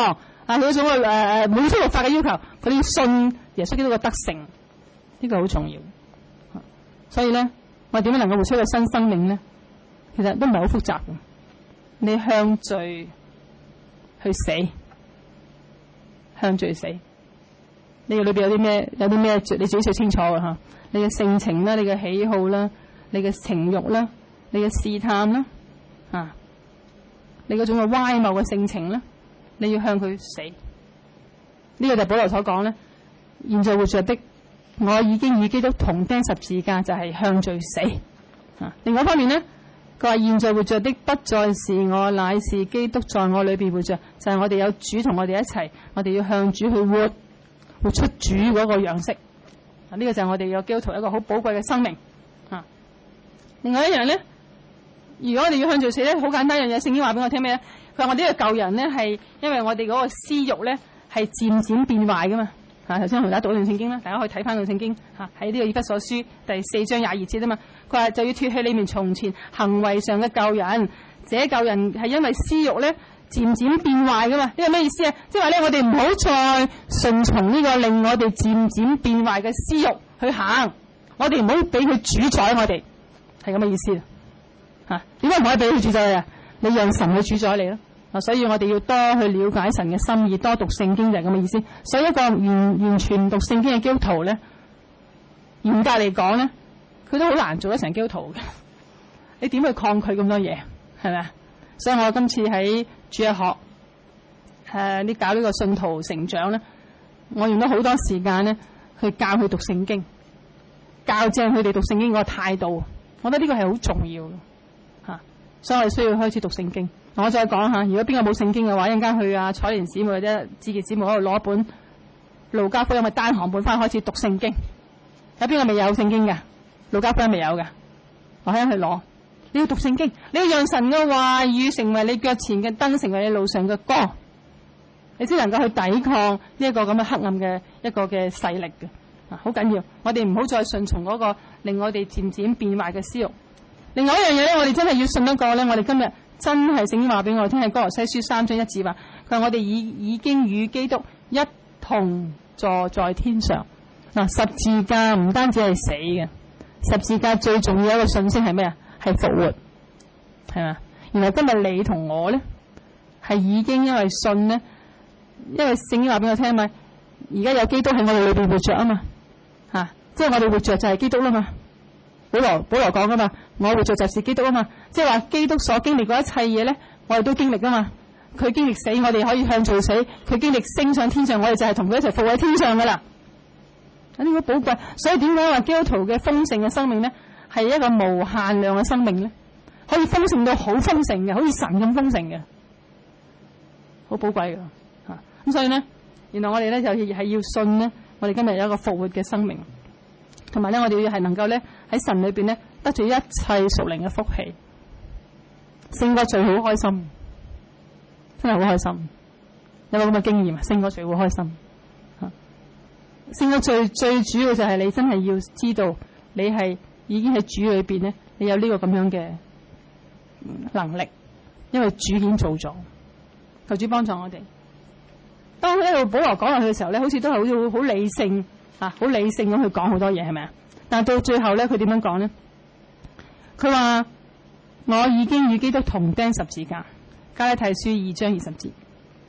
啊，佢嗰種誒誒滿足律法嘅要求，佢哋要信耶穌基督嘅得勝，呢個好重要。所以咧，我哋點樣能夠活出一個新生命咧？其實都唔係好複雜嘅。你向罪去死，向罪死。你嘅裏邊有啲咩？有啲咩罪？你自己最清楚嘅吓。你嘅性情啦，你嘅喜好啦，你嘅情慾啦，你嘅試探啦，啊，你嗰種嘅歪謬嘅性情啦，你要向佢死。呢、這個就係保羅所講咧。現在活着的，我已經與基督同釘十字架，就係、是、向罪死。啊，另外一方面咧，佢話現在活着的不再是我，乃是基督在我裏邊活着。就係、是、我哋有主同我哋一齊，我哋要向主去活，活出主嗰個樣式。啊，呢個就係我哋有基督徒一個好寶貴嘅生命。啊，另外一樣咧，如果我哋要向罪死咧，好簡單一樣嘢，聖經話俾我聽咩咧？佢話我哋呢個舊人咧係因為我哋嗰個私欲咧係漸漸變壞噶嘛。啊，頭先同大家讀一段聖經啦，大家可以睇翻段聖經嚇，喺呢個以弗所書第四章廿二節啊嘛。佢話就要脫去你們從前行為上嘅舊人，這舊人係因為私欲咧漸漸變壞噶嘛。呢個咩意思啊？即係話咧，我哋唔好再順從呢個令我哋漸漸變壞嘅私欲去行，我哋唔好俾佢主宰我哋，係咁嘅意思嚇。點解唔可以俾佢主宰你啊？你讓神去主宰你咯。啊，所以我哋要多去了解神嘅心意，多讀聖經就係咁嘅意思。所以一個完完全讀聖經嘅基督徒咧，嚴格嚟講咧，佢都好難做得成基督徒嘅。你點去抗拒咁多嘢，係咪啊？所以我今次喺主日學誒，你、呃、搞呢個信徒成長咧，我用咗好多時間咧去教佢讀聖經，教正佢哋讀聖經嗰個態度。我覺得呢個係好重要嘅嚇，所以我哋需要開始讀聖經。我再講下，如果邊個冇聖經嘅話，一陣間去啊彩蓮姊妹或者志傑姊妹嗰度攞一本路加福音嘅單行本翻去開始讀聖經。有邊個未有聖經嘅？路加福音未有嘅，我喺度去攞。你要讀聖經，你要讓神嘅話語成為你腳前嘅燈，成為你路上嘅光，你先能夠去抵抗呢一個咁嘅黑暗嘅一個嘅勢力嘅。啊，好緊要，我哋唔好再順從嗰個令我哋漸漸變壞嘅私慾。另外一樣嘢咧，我哋真係要信一個咧，我哋今日真係聖經話俾我哋聽，係歌羅西書三章一節話，佢話我哋已已經與基督一同坐在天上。嗱，十字架唔單止係死嘅，十字架最重要一個信息係咩啊？係復活，係嘛？原來今日你同我咧，係已經因為信咧，因為聖經話俾我聽嘛，而家有基督喺我哋裏邊活着啊嘛，吓、啊，即係我哋活着就係基督啦嘛。保羅保羅講噶嘛，我活着就是基督啊嘛，即係話基督所經歷過一切嘢咧，我哋都經歷噶嘛。佢經歷死，我哋可以向做死；佢經歷升上天上，我哋就係同佢一齊復喺天上噶啦。呢個寶貴，所以點解話基督徒嘅豐盛嘅生命咧，係一個無限量嘅生命咧，可以豐盛到好豐盛嘅，好似神咁豐盛嘅，好寶貴噶吓。咁所以咧，原來我哋咧就係要信咧，我哋今日有一個復活嘅生命。同埋咧，我哋要係能夠咧喺神裏邊咧得住一切屬靈嘅福氣，勝過罪好開心，真係好開心。有冇咁嘅經驗啊？勝過罪好開心，吓！勝過罪最主要就係你真係要知道，你係已經喺主裏邊咧，你有呢個咁樣嘅能力，因為主已經做咗。求主幫助我哋。當一路保羅講落去嘅時候咧，好似都係好似好理性。啊，好理性咁去講好多嘢，係咪啊？但係到最後咧，佢點樣講咧？佢話我已經與基督同釘十字架。加拉太書二章二十節，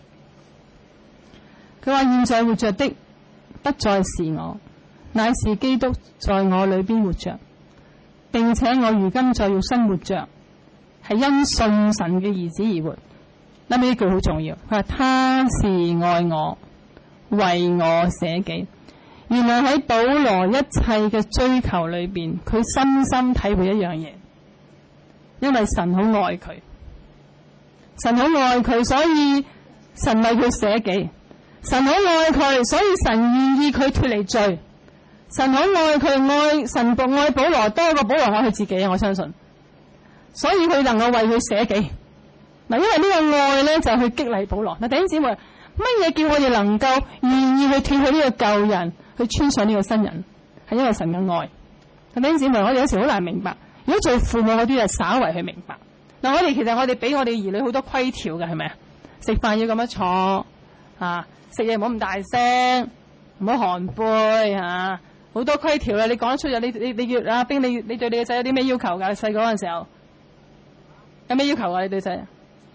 佢話現在活着的不再是我，乃是基督在我裏邊活着，並且我如今在肉身活着，係因信神嘅兒子而活。諗起呢句好重要，佢話他是愛我，為我捨己。原來喺保羅一切嘅追求裏邊，佢深深體會一樣嘢，因為神好愛佢，神好愛佢，所以神為佢捨己。神好愛佢，所以神願意佢脫離罪。神好愛佢，愛神愛愛保羅多過保羅愛佢自己，我相信。所以佢能夠為佢捨己。嗱，因為呢個愛咧就去激勵保羅。嗱，弟兄姊妹，乜嘢叫我哋能夠願意去脫去呢個舊人？去穿上呢個新人，係因為神嘅愛。弟兄姊妹，我哋有時好難明白。如果做父母嗰啲就稍為去明白。嗱，我哋其實我哋俾我哋兒女好多規條嘅，係咪啊？食飯要咁樣坐啊，食嘢唔好咁大聲，唔好寒背嚇，好多規條啦。你講得出啊？你你你叫阿冰，你你對你嘅仔有啲咩要求㗎？細個嗰陣時候有咩要求啊？你對仔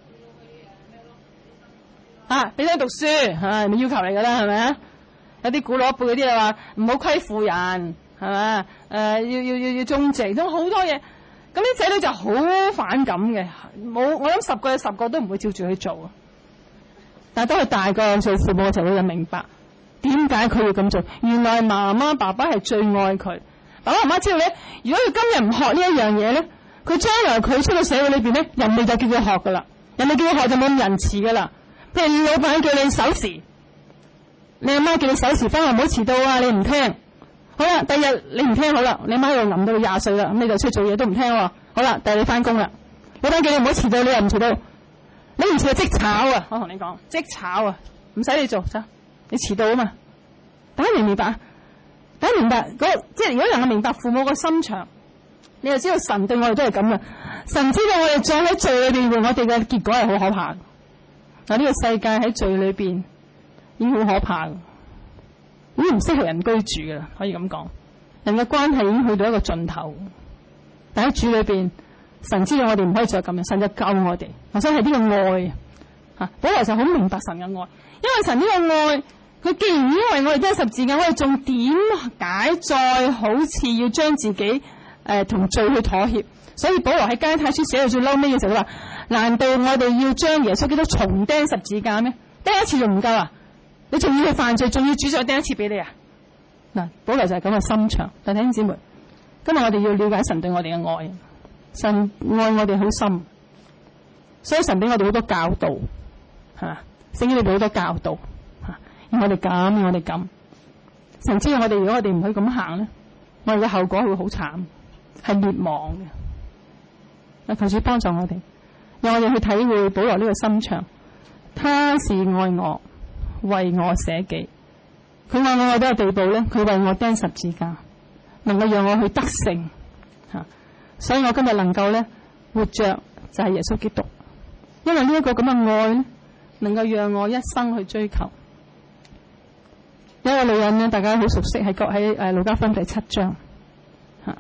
啊，俾佢讀書嚇，咪要求嚟㗎啦，係咪啊？有啲古老一輩嗰啲就話唔好虧負人，係咪？誒、呃、要要要要忠直，咁好多嘢。咁啲仔女就好反感嘅，冇我諗十個有十個都唔會照住去做。但係當佢大個做父母嘅時候，佢就明白點解佢要咁做。原來媽媽爸爸係最愛佢。爸爸媽媽知道咧，如果佢今日唔學呢一樣嘢咧，佢將來佢出到社會裏邊咧，人哋就叫佢學噶啦，人哋叫佢學就冇咁仁慈噶啦。譬如老闆叫你守時，你阿媽叫你守時返學唔好遲到啊，你唔聽。好啦，第日你唔聽好啦，你阿媽又揞到你廿歲啦，咁你就出去做嘢都唔聽喎。好啦，第日你返工啦，老闆叫你唔好遲到，你又唔遲到，你唔遲到即炒啊！我同你講，即炒啊，唔使你做咋，你遲到啊嘛。大家明唔明白？大家明白嗰、那個、即係如果能夠明白父母個心腸，你就知道神對我哋都係咁嘅。神知道我哋葬喺罪裏邊，我哋嘅結果係好可怕嘅。嗱，呢個世界喺罪裏邊已經好可怕嘅。已經唔適合人居住㗎啦，可以咁講。人嘅關係已經去到一個盡頭。但喺主裏邊，神知道我哋唔可以再咁樣，神就救我哋。所以係呢個愛啊，保羅就好明白神嘅愛，因為神呢個愛，佢既然已經為我哋釘十字架，我哋仲點解再好似要將自己誒同、呃、罪去妥協？所以保羅喺加拉太書寫到最嬲尾嘅時候，佢話：難道我哋要將耶穌基督重釘十字架咩？釘一次仲唔夠啊？你仲要去犯罪，仲要主再釘一次俾你啊？嗱，保羅就係咁嘅心腸。但弟兄姊妹，今日我哋要了解神對我哋嘅愛，神愛我哋好深，所以神俾我哋好多教導，係嘛？聖經裏邊好多教導，吓，要我哋咁，要我哋咁。神知道我哋，如果我哋唔去咁行咧，我哋嘅後果會好慘，係滅亡嘅。求主幫助我哋，讓我哋去體會保羅呢個心腸，他是愛我，為我捨己，佢愛我愛到個地步咧，佢為我釘十字架，能夠讓我去得勝吓，所以我今日能夠咧活着就係耶穌基督，因為呢一個咁嘅愛咧，能夠讓我一生去追求。有一個女人咧，大家好熟悉，喺國喺誒路加福音第七章吓，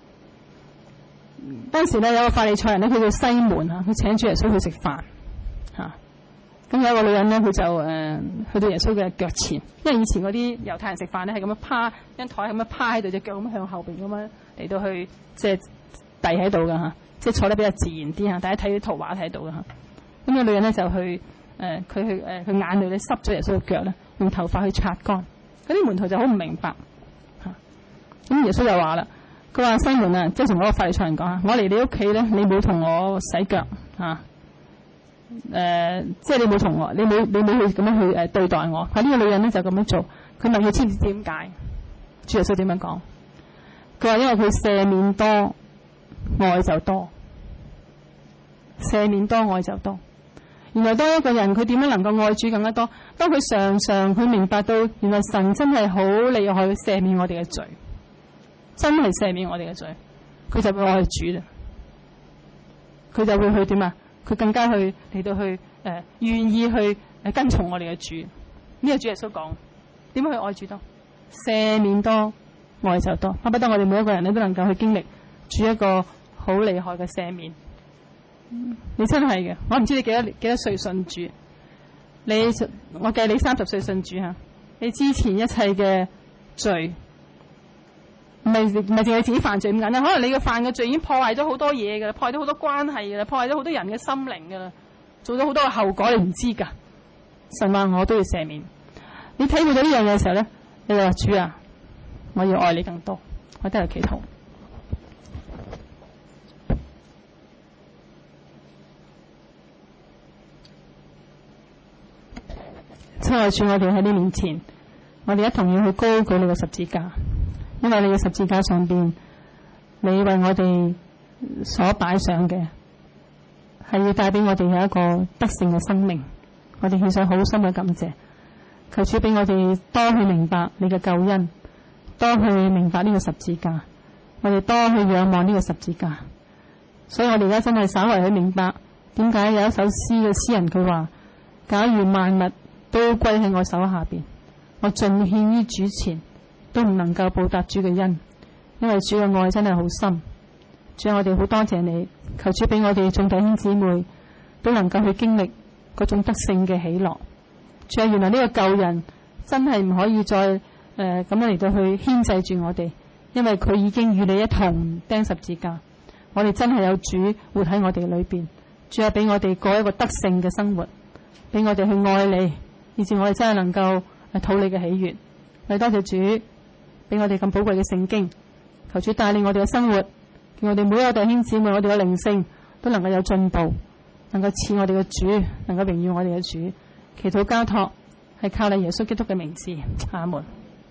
當時咧有個法利賽人咧，佢叫西門吓，佢請主耶穌去食飯吓。咁有一個女人咧，佢就誒、呃、去到耶穌嘅腳前，因為以前嗰啲猶太人食飯咧係咁樣趴張台咁樣趴喺度，隻腳咁向後邊咁樣嚟到去即係遞喺度㗎嚇，即係坐得比較自然啲嚇。大家睇啲圖畫睇到㗎嚇。咁、那個女人咧就去誒，佢、呃、去誒，佢、呃、眼淚咧濕咗耶穌嘅腳咧，用頭髮去擦乾。嗰啲門徒就好唔明白嚇。咁耶穌就話啦，佢話西門啊，即係同嗰個法利賽人講啊，我嚟你屋企咧，你冇同我洗腳嚇。誒、呃，即係你冇同我，你冇你冇去咁樣去誒、呃、對待我。喺、這、呢個女人咧就咁樣做，佢問佢知唔知點解？主耶穌點樣講？佢話因為佢赦免多，愛就多。赦免多，愛就多。原來當一個人佢點樣能夠愛主更加多？當佢常常佢明白到，原來神真係好厲害，去赦免我哋嘅罪，真係赦免我哋嘅罪，佢就會愛主啦。佢就會去點啊？佢更加去嚟到去誒、呃，願意去誒、呃、跟從我哋嘅主。呢個主耶穌講點樣去愛主多，赦免多，愛就多。巴不得我哋每一個人咧都能夠去經歷主一個好厲害嘅赦免。嗯、你真係嘅，我唔知你幾多幾多歲信主。你我計你三十歲信主嚇，你之前一切嘅罪，唔係唔係淨係自己犯罪咁簡單，可能你嘅犯嘅罪已經破壞咗好多嘢㗎啦，破壞咗好多關係㗎啦，破壞咗好多人嘅心靈㗎啦，做咗好多嘅後果，你唔知㗎。神話我都要赦免。你體會到呢樣嘢嘅時候咧，你就話主啊，我要愛你更多，我都係祈禱。親愛主，我哋喺你面前，我哋一同要去高舉你嘅十字架，因為你嘅十字架上邊，你為我哋所擺上嘅係要帶俾我哋有一個得勝嘅生命。我哋獻上好深嘅感謝，求主俾我哋多去明白你嘅救恩，多去明白呢個十字架，我哋多去仰望呢個十字架。所以我哋而家真係稍為去明白點解有一首詩嘅詩人佢話：假如萬物都歸喺我手下邊，我盡獻於主前，都唔能夠報答主嘅恩，因為主嘅愛真係好深。主啊，我哋好多謝你，求主俾我哋眾弟兄姊妹都能夠去經歷嗰種得勝嘅喜樂。主啊，原來呢個舊人真係唔可以再誒咁樣嚟到去牽制住我哋，因為佢已經與你一同釘十字架。我哋真係有主活喺我哋裏邊。主啊，俾我哋過一個得勝嘅生活，俾我哋去愛你，以致我哋真係能夠誒討你嘅喜悅。我哋多謝主俾我哋咁寶貴嘅聖經，求主帶領我哋嘅生活，叫我哋每一個弟兄姊妹，我哋嘅靈性都能夠有進步，能夠似我哋嘅主，能夠榮耀我哋嘅主。祈禱交託係靠你耶穌基督嘅名字，阿門。